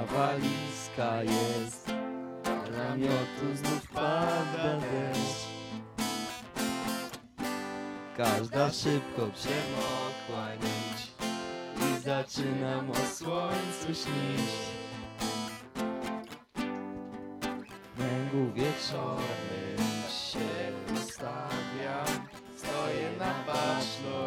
walizka jest, namiotu znów pada deszcz. Każda szybko przemokła nić i zaczynam o słońcu śnić. Męgu wieczornej